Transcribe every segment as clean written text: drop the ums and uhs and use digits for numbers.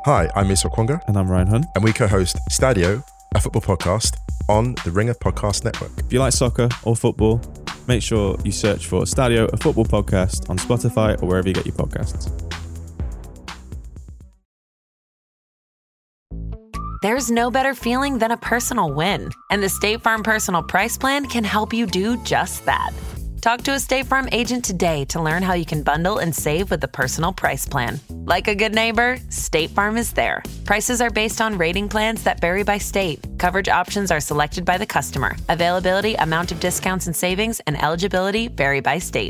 Hi, I'm Musa Okwonga. And I'm Ryan Hunn. And we co-host Stadio, a football podcast on the Ringer Podcast Network. If you like soccer or football, make sure you search for Stadio, a football podcast on Spotify or wherever you get your podcasts. There's no better feeling than a personal win, and the State Farm Personal Price Plan can help you do just that. Talk to a State Farm agent today to learn how you can bundle and save with the Personal Price Plan. Like a good neighbor, State Farm is there. Prices are based on rating plans that vary by state. Coverage options are selected by the customer. Availability, amount of discounts and savings, and eligibility vary by state.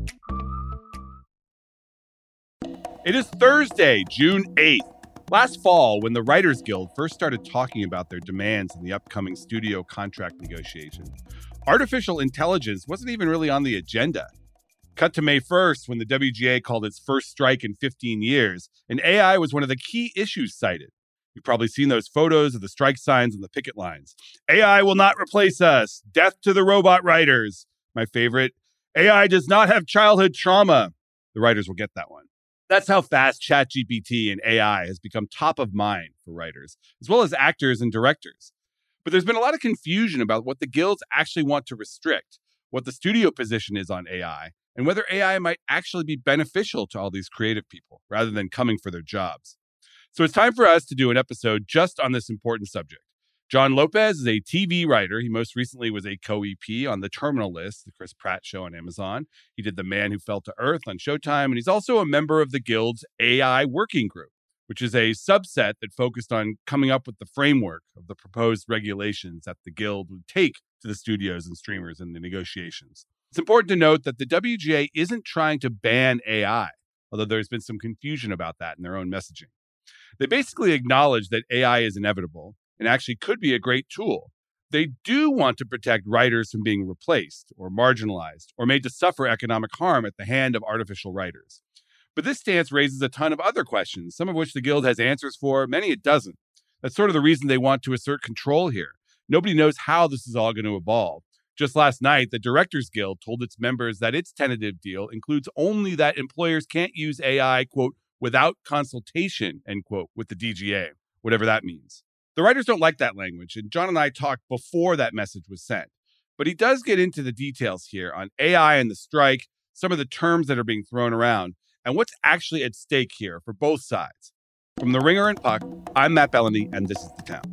It is Thursday, June 8th. Last fall, when the Writers Guild first started talking about their demands in the upcoming studio contract negotiations, artificial intelligence wasn't even really on the agenda. Cut to May 1st, when the WGA called its first strike in 15 years, and AI was one of the key issues cited. You've probably seen those photos of the strike signs on the picket lines. AI will not replace us. Death to the robot writers. My favorite, AI does not have childhood trauma. The writers will get that one. That's how fast ChatGPT and AI has become top of mind for writers, as well as actors and directors. But there's been a lot of confusion about what the guilds actually want to restrict, what the studio position is on AI, and whether AI might actually be beneficial to all these creative people rather than coming for their jobs. So it's time for us to do an episode just on this important subject. John Lopez is a TV writer. He most recently was a co-EP on The Terminal List, the Chris Pratt show on Amazon. He did The Man Who Fell to Earth on Showtime, and he's also a member of the Guild's AI Working Group, which is a subset that focused on coming up with the framework of the proposed regulations that the Guild would take to the studios and streamers in the negotiations. It's important to note that the WGA isn't trying to ban AI, although there's been some confusion about that in their own messaging. They basically acknowledge that AI is inevitable and actually could be a great tool. They do want to protect writers from being replaced or marginalized or made to suffer economic harm at the hand of artificial writers. But this stance raises a ton of other questions, some of which the Guild has answers for, many it doesn't. That's sort of the reason they want to assert control here. Nobody knows how this is all going to evolve. Just last night, the Directors Guild told its members that its tentative deal includes only that employers can't use AI, quote, without consultation, end quote, with the DGA, whatever that means. The writers don't like that language, and John and I talked before that message was sent. But he does get into the details here on AI and the strike, some of the terms that are being thrown around, and what's actually at stake here for both sides. From The Ringer and Puck, I'm Matt Bellamy, and this is The Town.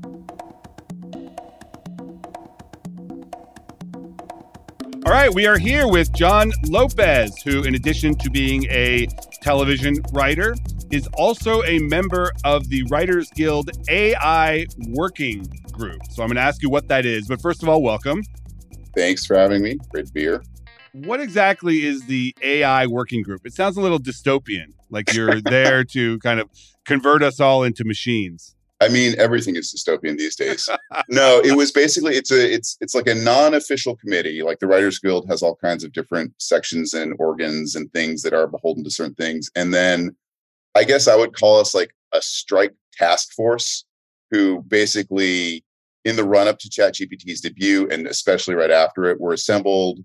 All right, we are here with John Lopez, who, in addition to being a television writer, is also a member of the Writers Guild AI Working Group. So I'm going to ask you what that is. But first of all, welcome. Thanks for having me. Great to be here. What exactly is the AI Working Group? It sounds a little dystopian, like you're there to kind of convert us all into machines. I mean, everything is dystopian these days. No, it was basically, it's like a non-official committee. Like the Writers Guild has all kinds of different sections and organs and things that are beholden to certain things. And then I guess I would call us like a strike task force who basically in the run up to ChatGPT's debut and especially right after it were assembled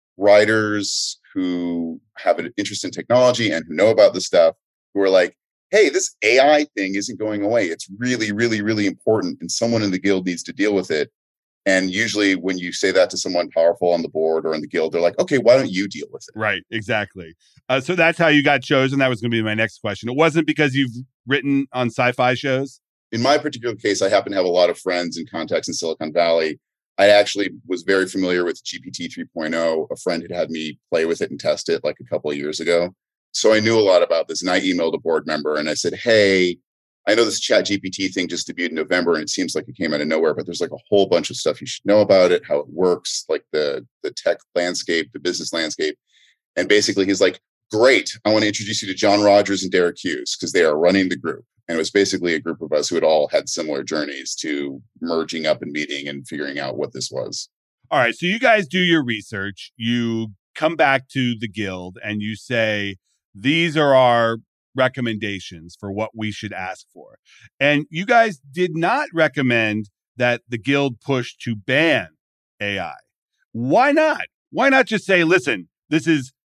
writers who have an interest in technology and who know about this stuff who are like, hey, this AI thing isn't going away. It's really, really, really important. And someone in the guild needs to deal with it. And usually when you say that to someone powerful on the board or in the guild, they're like, okay, why don't you deal with it? Right, exactly. So that's how you got chosen. That was going to be my next question. It wasn't because you've written on sci-fi shows? In my particular case, I happen to have a lot of friends and contacts in Silicon Valley. I actually was very familiar with GPT 3.0. A friend had me play with it and test it like a couple of years ago. So I knew a lot about this, and I emailed a board member and I said, hey, I know this ChatGPT thing just debuted in November and it seems like it came out of nowhere, but there's like a whole bunch of stuff you should know about it, how it works, like the tech landscape, the business landscape. And basically he's like, great, I want to introduce you to John Rogers and Derek Hughes because they are running the group. And it was basically a group of us who had all had similar journeys to merging up and meeting and figuring out what this was. All right, so you guys do your research, you come back to the guild and you say, these are our recommendations for what we should ask for. And you guys did not recommend that the guild push to ban AI. Why not? Why not just say, listen, this is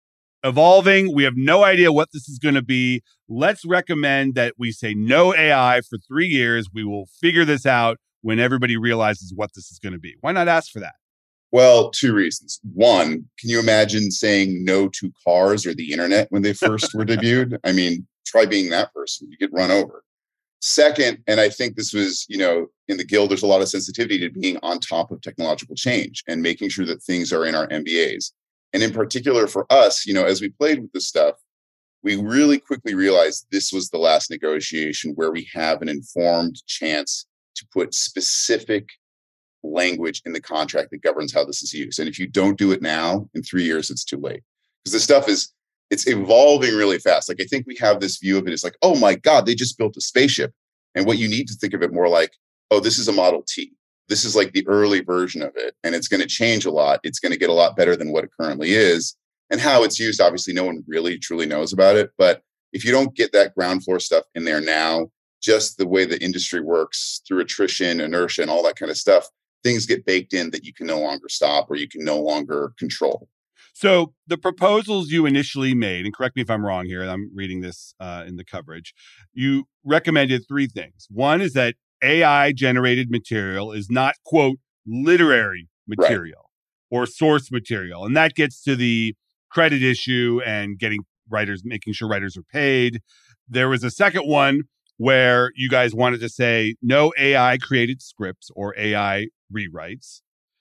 evolving. We have no idea what this is going to be. Let's recommend that we say no AI for 3 years. We will figure this out when everybody realizes what this is going to be. Why not ask for that? Well, 2 reasons. One, can you imagine saying no to cars or the internet when they first were debuted? I mean, try being that person. You get run over. Second, and I think this was, in the Guild, there's a lot of sensitivity to being on top of technological change and making sure that things are in our MBAs. And in particular for us, as we played with this stuff, we really quickly realized this was the last negotiation where we have an informed chance to put specific language in the contract that governs how this is used. And if you don't do it now, in 3 years, it's too late. Because this stuff it's evolving really fast. Like, I think we have this view of it as like, oh my God, they just built a spaceship. And what you need to think of it more like, oh, this is a Model T. This is like the early version of it. And it's going to change a lot. It's going to get a lot better than what it currently is. And how it's used, obviously, no one really truly knows about it. But if you don't get that ground floor stuff in there now, just the way the industry works through attrition, inertia, and all that kind of stuff, things get baked in that you can no longer stop or you can no longer control. So the proposals you initially made, and correct me if I'm wrong here, I'm reading this in the coverage, you recommended 3 things. One is that AI-generated material is not, quote, literary material or source material. And that gets to the credit issue and making sure writers are paid. There was a second one where you guys wanted to say no AI-created scripts or AI rewrites.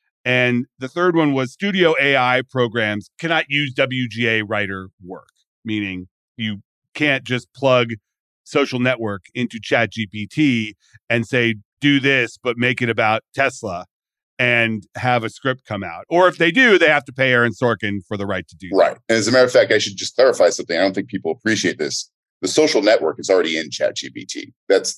And the third one was studio AI programs cannot use WGA writer work, meaning you can't just plug Social Network into ChatGPT and say, do this, but make it about Tesla and have a script come out. Or if they do, they have to pay Aaron Sorkin for the right to do that. Right. And as a matter of fact, I should just clarify something. I don't think people appreciate this. The Social Network is already in ChatGPT. That's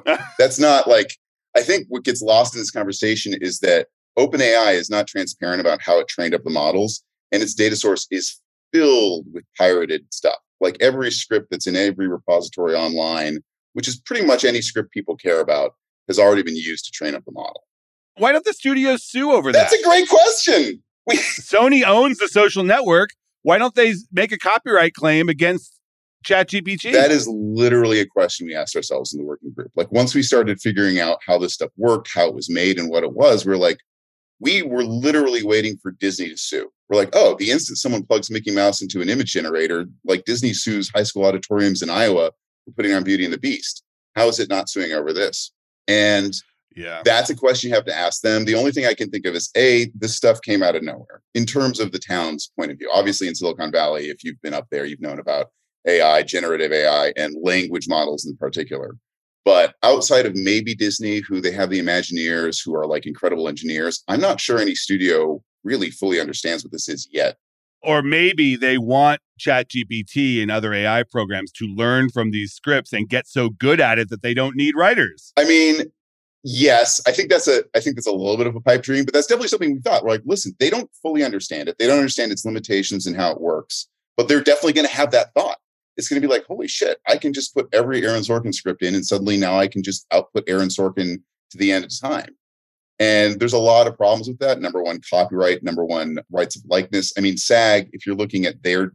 not like, I think what gets lost in this conversation is that OpenAI is not transparent about how it trained up the models, and its data source is filled with pirated stuff. Like every script that's in every repository online, which is pretty much any script people care about, has already been used to train up the model. Why don't the studios sue over that? That's a great question. Sony owns the Social Network. Why don't they make a copyright claim against ChatGPT? That is literally a question we asked ourselves in the working group. Like once we started figuring out how this stuff worked, how it was made, and what it was, we were literally waiting for Disney to sue. We're like, oh, the instant someone plugs Mickey Mouse into an image generator, like Disney sues high school auditoriums in Iowa for putting on Beauty and the Beast. How is it not suing over this? And that's a question you have to ask them. The only thing I can think of is, this stuff came out of nowhere in terms of the town's point of view. Obviously in Silicon Valley, if you've been up there, you've known about AI, generative AI, and language models in particular. But outside of maybe Disney, who they have the Imagineers, who are like incredible engineers, I'm not sure any studio really fully understands what this is yet. Or maybe they want ChatGPT and other AI programs to learn from these scripts and get so good at it that they don't need writers. I mean, yes, I think that's a little bit of a pipe dream, but that's definitely something we thought. We're like, listen, they don't fully understand it. They don't understand its limitations and how it works, but they're definitely going to have that thought. It's going to be like, holy shit, I can just put every Aaron Sorkin script in and suddenly now I can just output Aaron Sorkin to the end of time. And there's a lot of problems with that. Number one, copyright. Number one, rights of likeness. I mean, SAG, if you're looking at there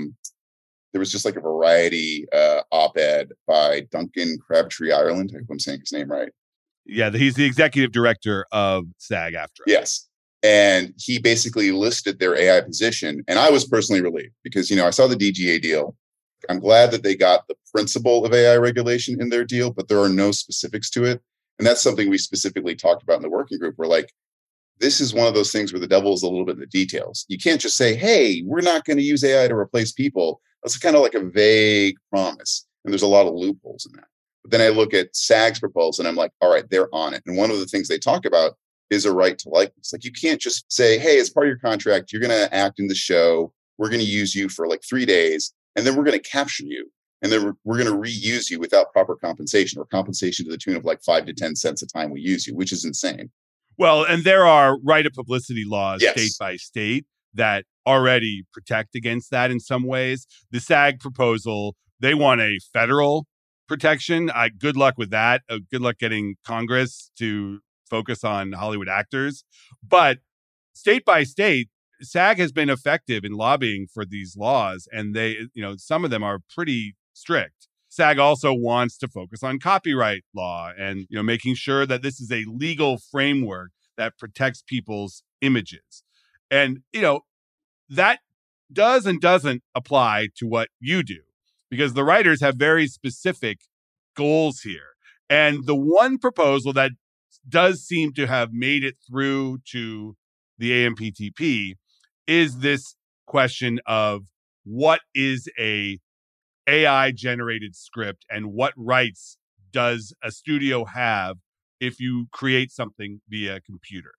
was just like a Variety op-ed by Duncan Crabtree Ireland. I hope I'm saying his name right. Yeah, he's the executive director of SAG-AFTRA. Yes. And he basically listed their AI position. And I was personally relieved because, I saw the DGA deal. I'm glad that they got the principle of AI regulation in their deal, but there are no specifics to it. And that's something we specifically talked about in the working group. We're like, this is one of those things where the devil is a little bit in the details. You can't just say, hey, we're not going to use AI to replace people. That's kind of like a vague promise. And there's a lot of loopholes in that. But then I look at SAG's proposal and I'm like, all right, they're on it. And one of the things they talk about is a right to likeness. Like you can't just say, hey, as part of your contract, you're going to act in the show. We're going to use you for like 3 days. And then we're going to capture you. And then we're going to reuse you without proper compensation or compensation to the tune of like 5 to 10 cents a time we use you, which is insane. Well, and there are right of publicity laws Yes. state by state that already protect against that in some ways. The SAG proposal, they want a federal protection. Good luck with that. Good luck getting Congress to focus on Hollywood actors. But state by state, SAG has been effective in lobbying for these laws, and some of them are pretty strict. SAG also wants to focus on copyright law and, making sure that this is a legal framework that protects people's images. And, that does and doesn't apply to what you do, because the writers have very specific goals here. And the one proposal that does seem to have made it through to the AMPTP is this question of what is a AI generated script and what rights does a studio have if you create something via computer.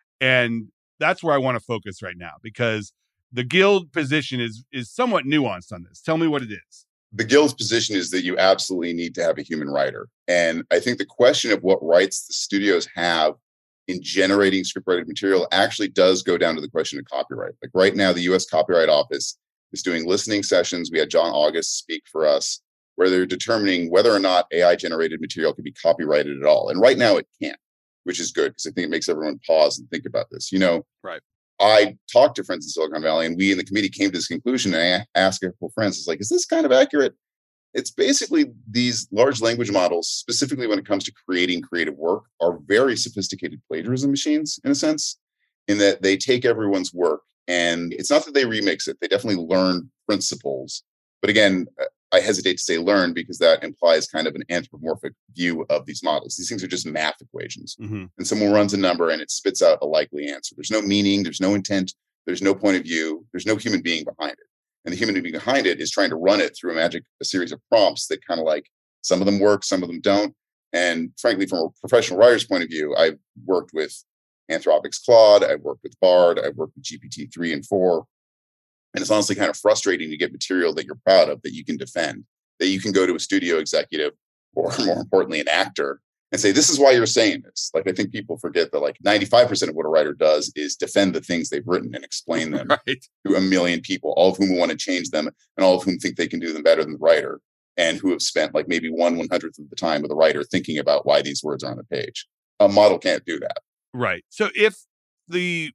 And that's where I want to focus right now, because the Guild position is somewhat nuanced on this. Tell me what it is. The Guild's position is that you absolutely need to have a human writer. And I think the question of what rights the studios have in generating scriptwriting material actually does go down to the question of copyright. Like right now, the U.S. Copyright Office is doing listening sessions. We had John August speak for us, where they're determining whether or not AI-generated material can be copyrighted at all. And right now it can't, which is good, because I think it makes everyone pause and think about this. Right. I talked to friends in Silicon Valley, and we in the committee came to this conclusion. And I asked a couple of friends, it's like, is this kind of accurate? It's basically these large language models, specifically when it comes to creating creative work, are very sophisticated plagiarism machines, in a sense, in that they take everyone's work. And it's not that they remix it. They definitely learn principles. But again, I hesitate to say learn, because that implies kind of an anthropomorphic view of these models. These things are just math equations. Mm-hmm. And someone runs a number and it spits out a likely answer. There's no meaning. There's no intent. There's no point of view. There's no human being behind it. And the human being behind it is trying to run it through a series of prompts that kind of like, some of them work, some of them don't. And frankly, from a professional writer's point of view, I've worked with Anthropic's Claude, I've worked with Bard, I've worked with GPT-3 and 4. And it's honestly kind of frustrating to get material that you're proud of, that you can defend, that you can go to a studio executive, or more importantly, an actor, and say, this is why you're saying this. Like, I think people forget that like 95% of what a writer does is defend the things they've written and explain them to a million people, all of whom want to change them and all of whom think they can do them better than the writer, and who have spent like maybe 1/100th of the time with the writer thinking about why these words are on the page. A model can't do that. Right. So if the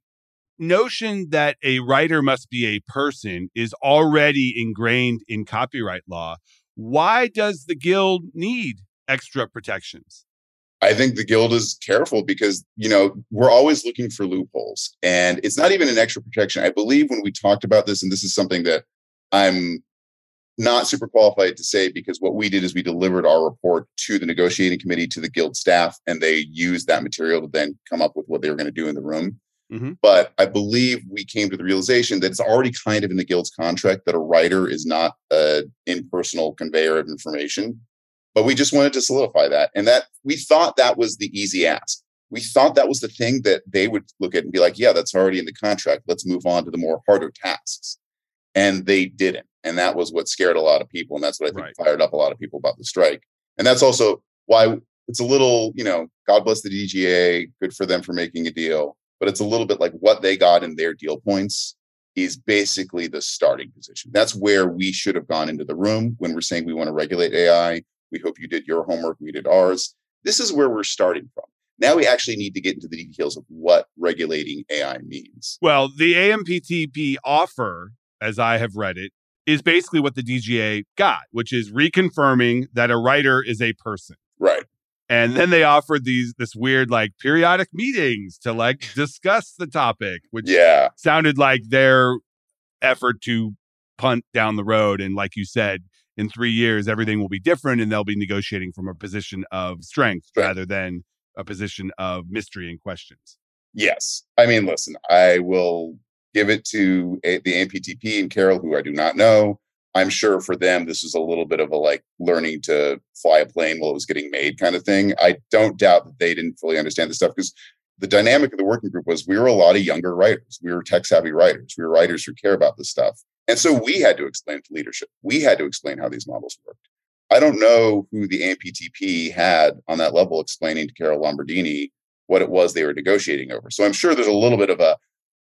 notion that a writer must be a person is already ingrained in copyright law, why does the Guild need extra protections? I think the Guild is careful because, we're always looking for loopholes, and it's not even an extra protection. I believe when we talked about this, and this is something that I'm not super qualified to say, because what we did is we delivered our report to the negotiating committee, to the Guild staff, and they used that material to then come up with what they were going to do in the room. Mm-hmm. But I believe we came to the realization that it's already kind of in the Guild's contract that a writer is not an impersonal conveyor of information. But we just wanted to solidify that. And that we thought that was the easy ask. We thought that was the thing that they would look at and be like, yeah, that's already in the contract. Let's move on to the more harder tasks. And they didn't. And that was what scared a lot of people. And that's what I think fired up a lot of people about the strike. And that's also why it's a little, God bless the DGA, good for them for making a deal. But it's a little bit like what they got in their deal points is basically the starting position. That's where we should have gone into the room when we're saying we want to regulate AI. We hope you did your homework. We did ours. This is where we're starting from. Now we actually need to get into the details of what regulating AI means. Well, the AMPTP offer, as I have read it, is basically what the DGA got, which is reconfirming that a writer is a person. Right. And then they offered this weird like periodic meetings to like discuss the topic, which sounded like their effort to punt down the road. And like you said, in 3 years, everything will be different and they'll be negotiating from a position of strength rather than a position of mystery and questions. Yes. I mean, listen, I will give it to the AMPTP and Carol, who I do not know. I'm sure for them, this is a little bit of a like learning to fly a plane while it was getting made kind of thing. I don't doubt that they didn't fully understand this stuff, because the dynamic of the working group was we were a lot of younger writers. We were tech savvy writers. We were writers who care about this stuff. And so we had to explain it to leadership. We had to explain how these models worked. I don't know who the AMPTP had on that level explaining to Carol Lombardini what it was they were negotiating over. So I'm sure there's a little bit of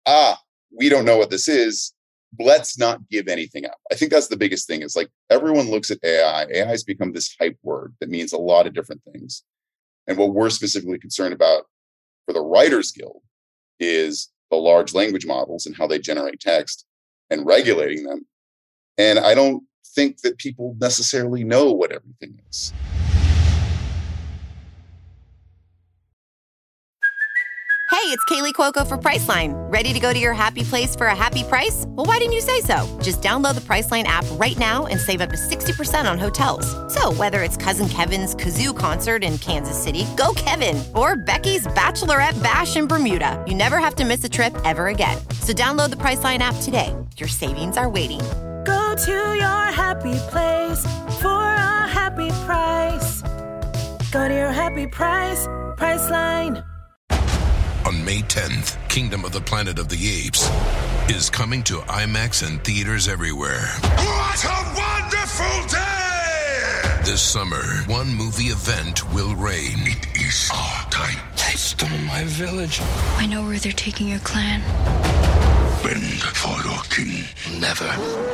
we don't know what this is. Let's not give anything up. I think that's the biggest thing. Is like everyone looks at AI. AI has become this hype word that means a lot of different things. And what we're specifically concerned about for the Writers Guild is the large language models and how they generate text and regulating them. And I don't think that people necessarily know what everything is. Hey, it's Kaylee Cuoco for Priceline. Ready to go to your happy place for a happy price? Well, why didn't you say so? Just download the Priceline app right now and save up to 60% on hotels. So whether it's Cousin Kevin's Kazoo Concert in Kansas City, go Kevin, or Becky's Bachelorette Bash in Bermuda, you never have to miss a trip ever again. So download the Priceline app today. Your savings are waiting. Go to your happy place for a happy price. Go to your happy price, Priceline. On May 10th, Kingdom of the Planet of the Apes is coming to IMAX and theaters everywhere. What a wonderful day! This summer, one movie event will reign. It is our time. They stole my village. I know where they're taking your clan. Bend for your king. Never.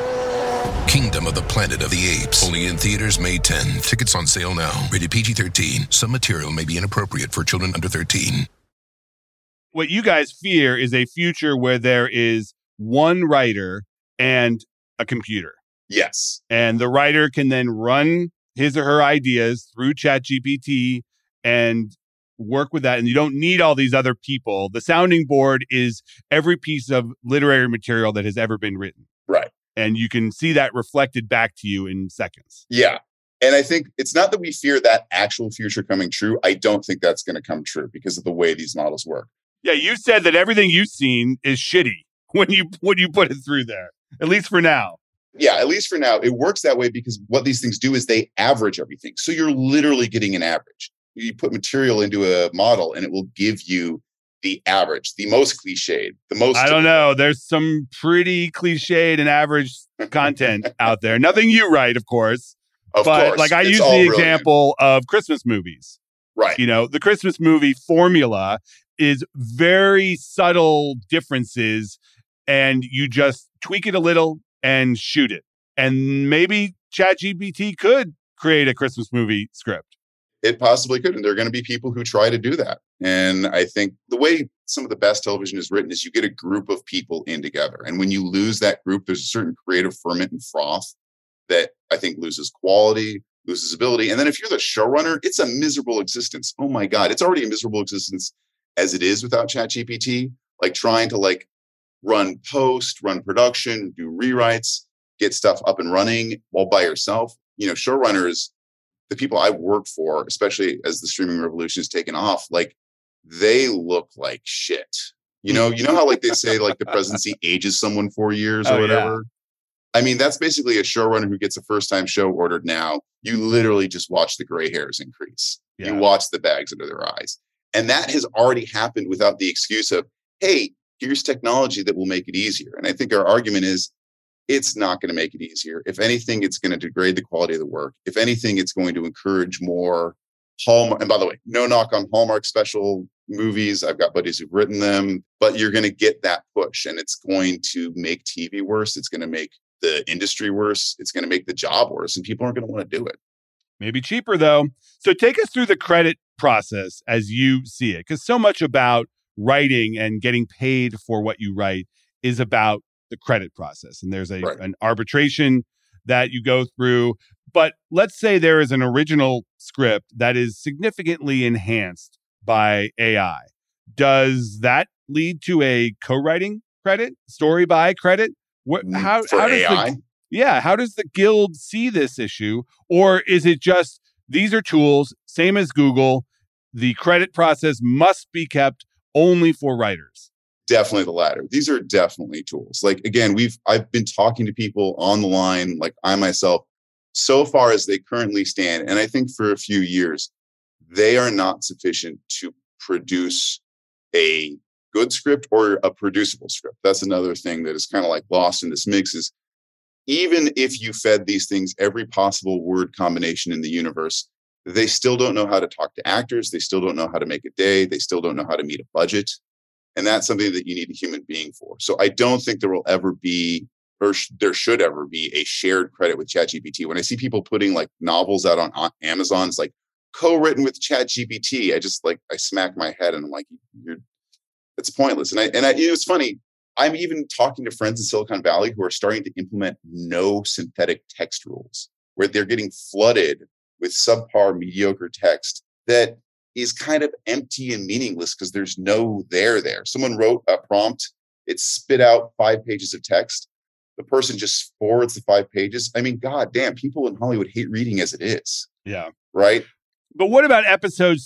Kingdom of the Planet of the Apes. Only in theaters May 10. Tickets on sale now. Rated PG-13. Some material may be inappropriate for children under 13. What you guys fear is a future where there is one writer and a computer. Yes. And the writer can then run his or her ideas through ChatGPT and work with that. And you don't need all these other people. The sounding board is every piece of literary material that has ever been written. Right. And you can see that reflected back to you in seconds. Yeah. And I think it's not that we fear that actual future coming true. I don't think that's going to come true because of the way these models work. Yeah, you said that everything you've seen is shitty when you put it through there, at least for now. Yeah, at least for now. It works that way because what these things do is they average everything. So you're literally getting an average. You put material into a model and it will give you the average, the most cliched, the most... I don't know. There's some pretty cliched and average content out there. Nothing you write, of course. Of course. Like I It's use all the brilliant. example of Christmas movies. Right. You know, the Christmas movie formula is very subtle differences and you just tweak it a little and shoot it. And maybe ChatGPT could create a Christmas movie script. It possibly could. And there are going to be people who try to do that. And I think the way some of the best television is written is you get a group of people in together. And when you lose that group, there's a certain creative ferment and froth that I think loses quality, loses ability. And then if you're the showrunner, it's a miserable existence. Oh my God. It's already a miserable existence as it is without ChatGPT, like trying to run post, run production, do rewrites, get stuff up and running all by yourself. You know, showrunners, the people I've worked for, especially as the streaming revolution has taken off, they look like shit. You know how they say the presidency ages someone 4 years or whatever. Yeah. I mean, that's basically a showrunner who gets a first-time show ordered now. You literally just watch the gray hairs increase. Yeah. You watch the bags under their eyes. And that has already happened without the excuse of, hey, here's technology that will make it easier. And I think our argument is it's not going to make it easier. If anything, it's going to degrade the quality of the work. If anything, it's going to encourage more Hallmark. And by the way, no knock on Hallmark special movies. I've got buddies who've written them, but you're going to get that push and it's going to make TV worse. It's going to make the industry worse. It's going to make the job worse and people aren't going to want to do it. Maybe cheaper though. So take us through the credit process as you see it, because so much about writing and getting paid for what you write is about the credit process. And there's an arbitration that you go through. But let's say there is an original script that is significantly enhanced by AI. Does that lead to a co-writing credit, story by credit? How does AI? How does the guild see this issue? Or is it just, these are tools, same as Google, the credit process must be kept only for writers? Definitely the latter. These are definitely tools. Again, I've been talking to people on the line, I myself, so far as they currently stand. And I think for a few years, they are not sufficient to produce a good script or a producible script. That's another thing that is kind of lost in this mix is even if you fed these things every possible word combination in the universe, they still don't know how to talk to actors. They still don't know how to make a day. They still don't know how to meet a budget. And that's something that you need a human being for. So I don't think there will ever be, or there should ever be, a shared credit with ChatGPT. When I see people putting novels out on Amazon, it's co-written with ChatGPT. I just I smack my head and I'm It's pointless. And it's funny. I'm even talking to friends in Silicon Valley who are starting to implement no synthetic text rules, where they're getting flooded with subpar, mediocre text that is kind of empty and meaningless because there's no there. Someone wrote a prompt, it spit out 5 pages of text. The person just forwards the 5 pages. I mean, God damn, people in Hollywood hate reading as it is. Yeah. Right? But what about episode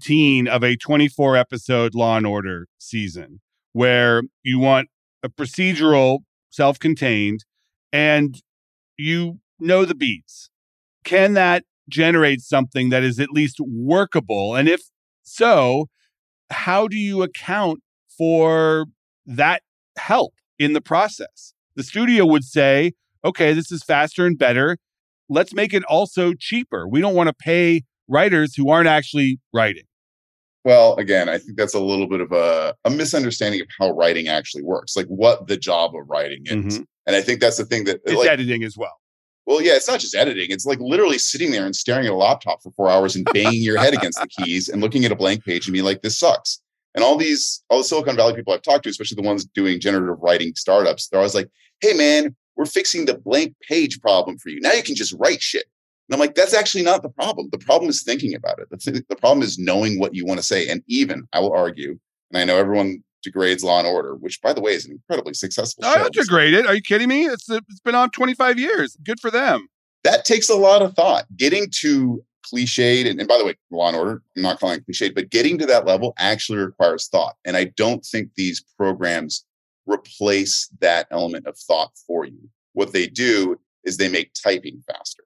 17 of a 24-episode Law & Order season, where you want a procedural, self-contained, and you know the beats? Can that generate something that is at least workable? And if so, how do you account for that help in the process? The studio would say, okay, this is faster and better. Let's make it also cheaper. We don't want to pay writers who aren't actually writing. Well, again, I think that's a little bit of a misunderstanding of how writing actually works, like what the job of writing is. Mm-hmm. And I think that's the thing that... It's editing as well. Well, yeah, it's not just editing. It's like literally sitting there and staring at a laptop for 4 hours and banging your head against the keys and looking at a blank page and being like, this sucks. And all the Silicon Valley people I've talked to, especially the ones doing generative writing startups, they're always like, hey, man, we're fixing the blank page problem for you. Now you can just write shit. And I'm like, that's actually not the problem. The problem is thinking about it. The problem is knowing what you want to say. And even, I will argue, and I know everyone degrades Law & Order, which, by the way, is an incredibly successful show. I don't degrade it. Are you kidding me? It's been on 25 years. Good for them. That takes a lot of thought. Getting to cliched, and by the way, Law & Order, I'm not calling it cliched, but getting to that level actually requires thought. And I don't think these programs replace that element of thought for you. What they do is they make typing faster.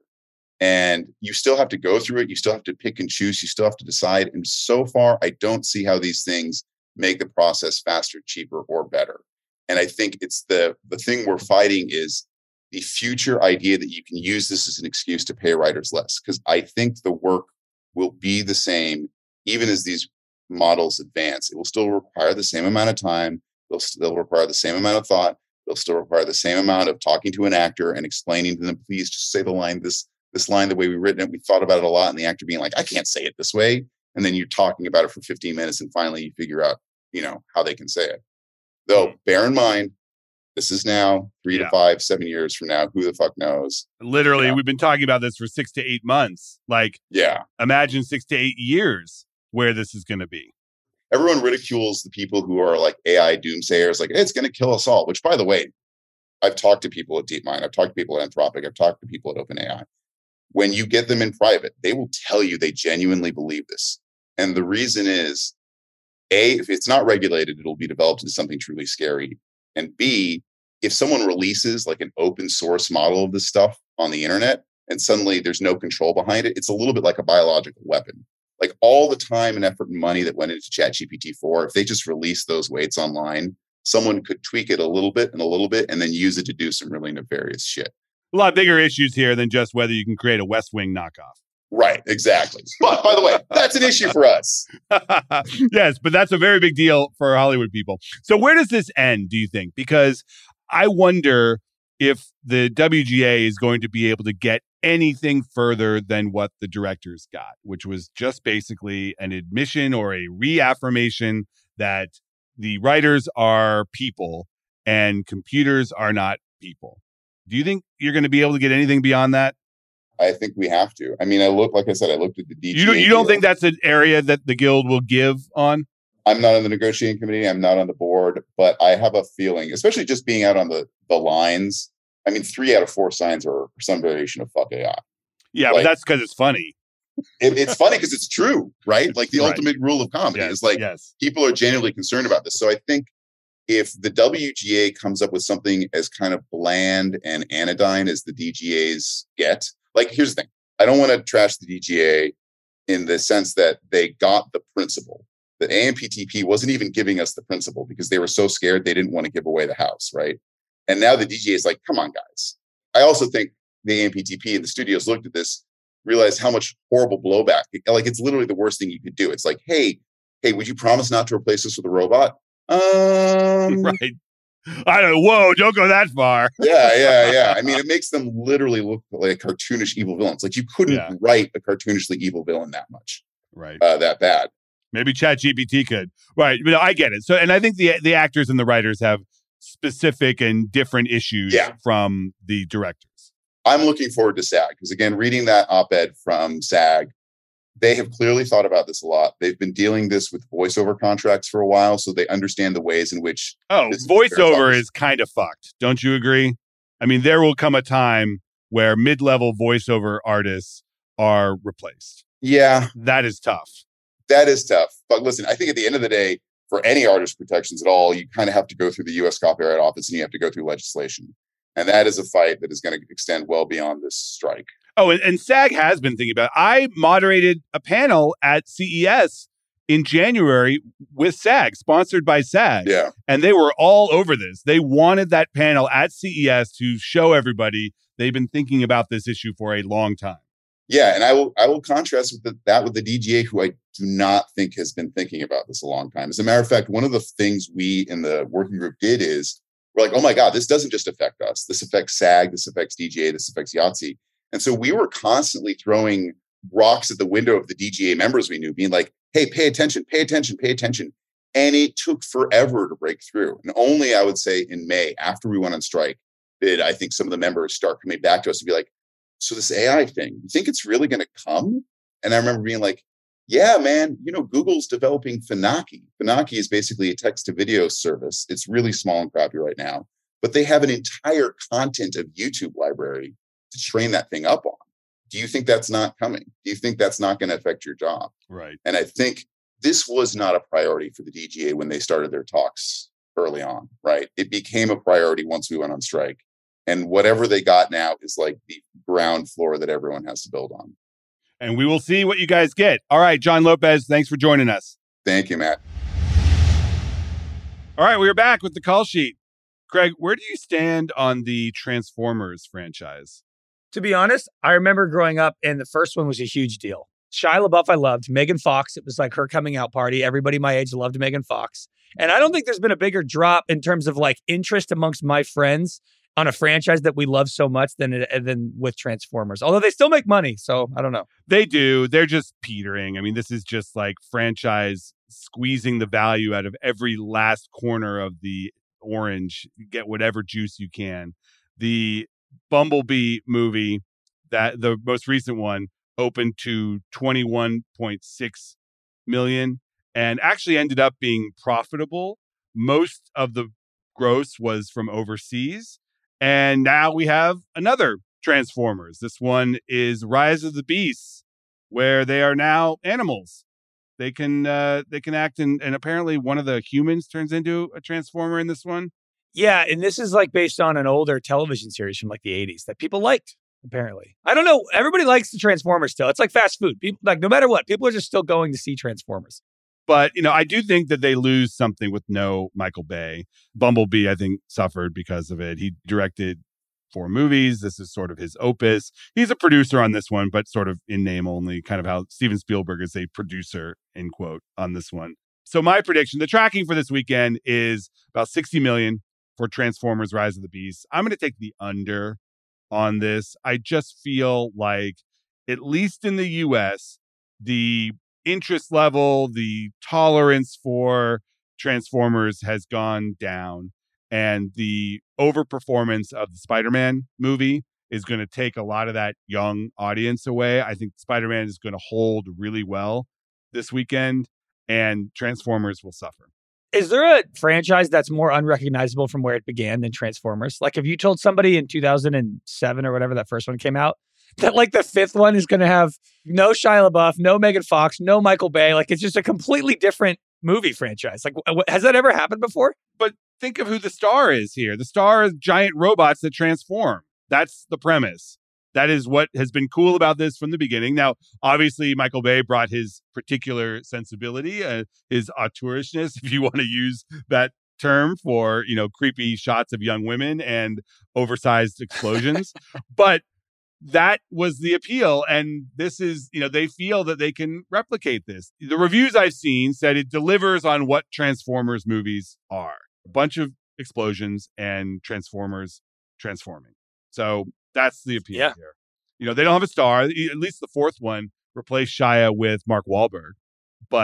And you still have to go through it. You still have to pick and choose. You still have to decide. And so far, I don't see how these things make the process faster, cheaper, or better. And I think it's the thing we're fighting is the future idea that you can use this as an excuse to pay writers less. Because I think the work will be the same, even as these models advance. It will still require the same amount of time. They'll still require the same amount of thought. They'll still require the same amount of talking to an actor and explaining to them, please just say the line, this line the way we've written it. We thought about it a lot. And the actor being like, I can't say it this way. And then you're talking about it for 15 minutes. And finally you figure out, how they can say it. Though, bear in mind, this is now 3 to 5, 7 years from now. Who the fuck knows? Literally, we've been talking about this for 6 to 8 months. Imagine 6 to 8 years where this is going to be. Everyone ridicules the people who are like AI doomsayers, like, hey, it's going to kill us all, which, by the way, I've talked to people at DeepMind. I've talked to people at Anthropic. I've talked to people at OpenAI. When you get them in private, they will tell you they genuinely believe this. And the reason is, A, if it's not regulated, it'll be developed into something truly scary. And B, if someone releases like an open source model of this stuff on the internet and suddenly there's no control behind it, it's a little bit like a biological weapon. Like all the time and effort and money that went into ChatGPT-4, if they just release those weights online, someone could tweak it a little bit and then use it to do some really nefarious shit. A lot bigger issues here than just whether you can create a West Wing knockoff. Right, exactly. But by the way, that's an issue for us. Yes, but that's a very big deal for Hollywood people. So where does this end, do you think? Because I wonder if the WGA is going to be able to get anything further than what the directors got, which was just basically an admission or a reaffirmation that the writers are people and computers are not people. Do you think you're going to be able to get anything beyond that? I think we have to. I mean, I looked at the DGA. You don't think that's an area that the Guild will give on? I'm not on the negotiating committee. I'm not on the board, but I have a feeling, especially just being out on the lines. I mean, 3 out of 4 signs are some variation of fuck AI. Yeah, but that's because it's funny. It's funny because it's true, right? Like the ultimate rule of comedy is like people are genuinely concerned about this. So I think if the WGA comes up with something as kind of bland and anodyne as the DGAs get, like, here's the thing. I don't want to trash the DGA in the sense that they got the principle. That AMPTP wasn't even giving us the principle because they were so scared they didn't want to give away the house, right? And now the DGA is like, come on, guys. I also think the AMPTP and the studios looked at this, realized how much horrible blowback. Like, it's literally the worst thing you could do. It's like, hey, would you promise not to replace us with a robot? Right. I don't. Whoa! Don't go that far. Yeah. I mean, it makes them literally look like cartoonish evil villains. Like you couldn't write a cartoonishly evil villain that much, right? That bad. Maybe ChatGPT could. Right. But I get it. So, and I think the actors and the writers have specific and different issues from the directors. I'm looking forward to SAG because, again, reading that op-ed from SAG, they have clearly thought about this a lot. They've been dealing this with voiceover contracts for a while, so they understand the ways in which... voiceover is kind of fucked. Don't you agree? I mean, there will come a time where mid-level voiceover artists are replaced. Yeah. That is tough. That is tough. But listen, I think at the end of the day, for any artist protections at all, you kind of have to go through the U.S. Copyright Office and you have to go through legislation. And that is a fight that is going to extend well beyond this strike. Oh, and SAG has been thinking about it. I moderated a panel at CES in January with SAG, sponsored by SAG. Yeah. And they were all over this. They wanted that panel at CES to show everybody they've been thinking about this issue for a long time. Yeah, and I will contrast with that with the DGA, who I do not think has been thinking about this a long time. As a matter of fact, one of the things we in the working group did is we're like, oh my God, this doesn't just affect us. This affects SAG, this affects DGA, this affects Yahtzee. And so we were constantly throwing rocks at the window of the DGA members we knew, being like, hey, pay attention, pay attention, pay attention. And it took forever to break through. And only, I would say, in May, after we went on strike, did I think some of the members start coming back to us and be like, so this AI thing, you think it's really going to come? And I remember being like, yeah, man, Google's developing Phenaki. Phenaki is basically a text-to-video service. It's really small and crappy right now, but they have an entire content of YouTube library to train that thing up on. Do you think that's not coming? Do you think that's not going to affect your job? Right. And I think this was not a priority for the DGA when they started their talks early on, right? It became a priority once we went on strike. And whatever they got now is like the ground floor that everyone has to build on. And we will see what you guys get. All right, John Lopez, thanks for joining us. Thank you, Matt. All right, we're back with the call sheet. Craig, where do you stand on the Transformers franchise? To be honest, I remember growing up and the first one was a huge deal. Shia LaBeouf, I loved. Megan Fox, it was like her coming out party. Everybody my age loved Megan Fox. And I don't think there's been a bigger drop in terms of like interest amongst my friends on a franchise that we love so much than with Transformers. Although they still make money, so I don't know. They do. They're just petering. I mean, this is just like franchise squeezing the value out of every last corner of the orange. You get whatever juice you can. The Bumblebee movie, that the most recent one, opened to 21.6 million and actually ended up being profitable. Most of the gross was from overseas. And now we have another Transformers. This one is Rise of the Beasts, where they are now animals. They can act, and apparently one of the humans turns into a Transformer in this one. Yeah, and this is like based on an older television series from like the 80s that people liked, apparently. I don't know. Everybody likes the Transformers still. It's like fast food. People, like no matter what, people are just still going to see Transformers. But, I do think that they lose something with no Michael Bay. Bumblebee, I think, suffered because of it. He directed 4 movies. This is sort of his opus. He's a producer on this one, but sort of in name only, kind of how Steven Spielberg is a producer, in quote, on this one. So my prediction, the tracking for this weekend is about 60 million for Transformers Rise of the Beasts. I'm going to take the under on this. I just feel like, at least in the US, the interest level, the tolerance for Transformers has gone down, and the overperformance of the Spider-Man movie is going to take a lot of that young audience away. I think Spider-Man is going to hold really well this weekend, and Transformers will suffer. Is there a franchise that's more unrecognizable from where it began than Transformers? Like, if you told somebody in 2007 or whatever that first one came out, that like the 5th one is going to have no Shia LaBeouf, no Megan Fox, no Michael Bay. Like, it's just a completely different movie franchise. Like, has that ever happened before? But think of who the star is here. The star is giant robots that transform. That's the premise. That is what has been cool about this from the beginning. Now, obviously, Michael Bay brought his particular sensibility, his auteurishness, if you want to use that term, for, creepy shots of young women and oversized explosions. But that was the appeal. And this is, they feel that they can replicate this. The reviews I've seen said it delivers on what Transformers movies are. A bunch of explosions and Transformers transforming. So that's the appeal here. They don't have a star. At least the 4th one replaced Shia with Mark Wahlberg. But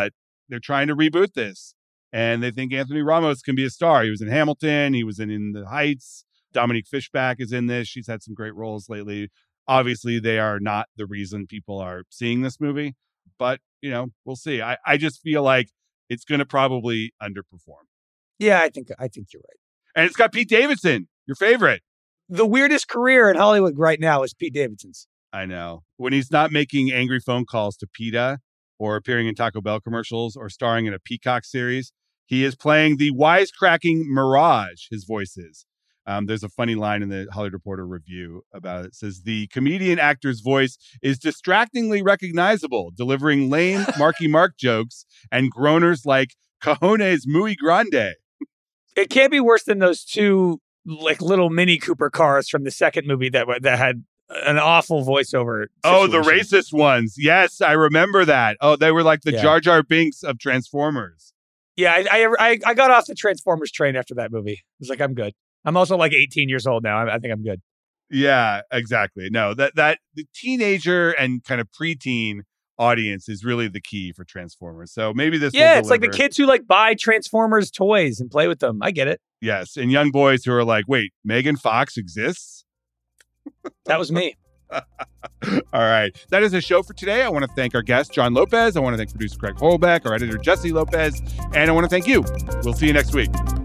they're trying to reboot this. And they think Anthony Ramos can be a star. He was in Hamilton. He was in The Heights. Dominique Fishback is in this. She's had some great roles lately. Obviously, they are not the reason people are seeing this movie. But, we'll see. I just feel like it's going to probably underperform. Yeah, I think you're right. And it's got Pete Davidson, your favorite. The weirdest career in Hollywood right now is Pete Davidson's. I know. When he's not making angry phone calls to PETA or appearing in Taco Bell commercials or starring in a Peacock series, he is playing the wisecracking Mirage, his voice is. There's a funny line in the Hollywood Reporter review about it. It says, the comedian actor's voice is distractingly recognizable, delivering lame Marky Mark jokes and groaners like cojones muy grande. It can't be worse than those two little Mini Cooper cars from the second movie that had an awful voiceover situation. Oh, the racist ones. Yes, I remember that. Oh, they were like the Jar Jar Binks of Transformers. Yeah, I got off the Transformers train after that movie. I was like, I'm good. I'm also like 18 years old now. I think I'm good. Yeah, exactly. No, that the teenager and kind of preteen audience is really the key for Transformers. So maybe this will it's like the kids who buy Transformers toys and play with them. I get it. Yes, and young boys who are like, wait, Megan Fox exists? That was me. All right. That is a show for today. I want to thank our guest, John Lopez. I want to thank producer Craig Holbeck, our editor, Jesse Lopez. And I want to thank you. We'll see you next week.